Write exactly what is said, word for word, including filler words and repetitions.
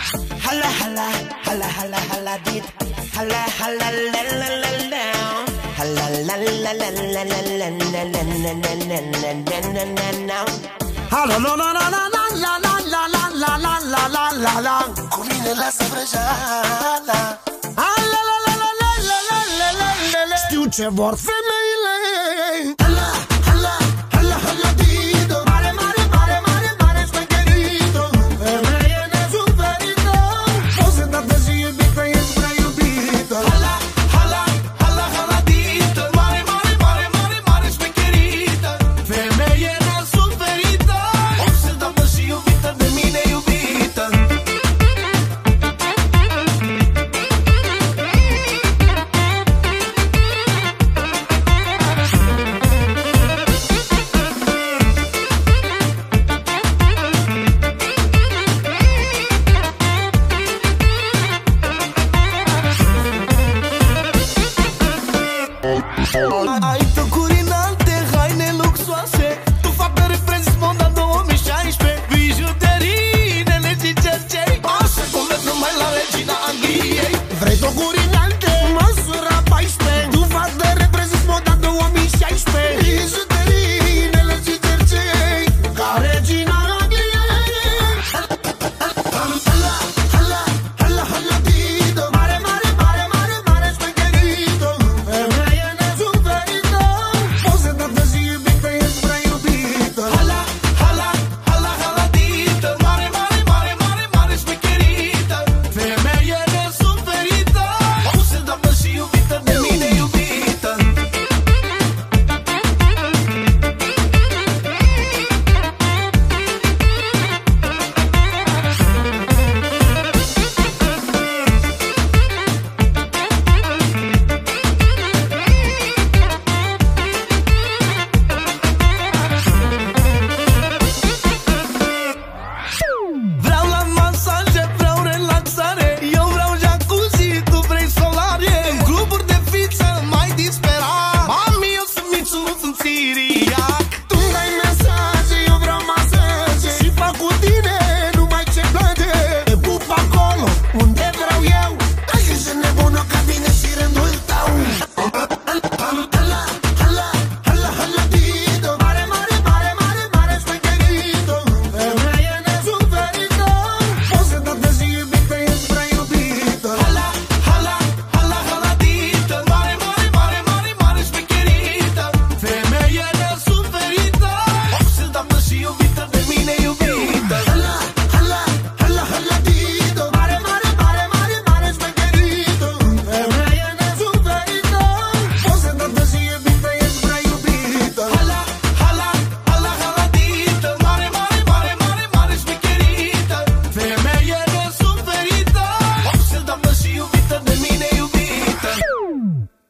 Hala hala, hala hala hala dit. Hala hala la la la la. Hala la la la la la la la la la la la la la la. Hala la la la la la la la la la la la la la la. Cu mine lasă vrăjeala. Hala la la la la la la la la la. Știu ce vor femeile.